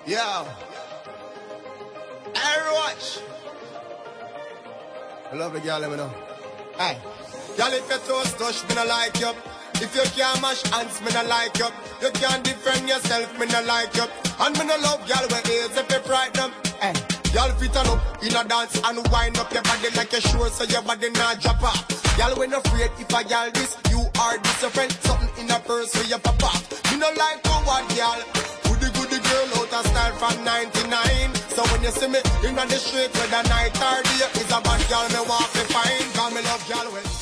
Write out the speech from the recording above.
Yeah. Hey, watch. I love it, girl, let me know. Hey. Girl, if your toes touch, me no like you. If you can't mash hands, me no like you. You can't defend yourself, me no like you. And me no love girl with AIDS if you frighten them. Hey. Y'all fit on up in a dance and wind up your body like a sure so your body not drop off. Y'all when afraid if a y'all this, you are this your friend. Something in a purse where you pop off. Me no like to what y'all. Goody girl out of style from 99. So when you see me in the street with the night or day, it's a bad girl me want to find. Cause me love y'all with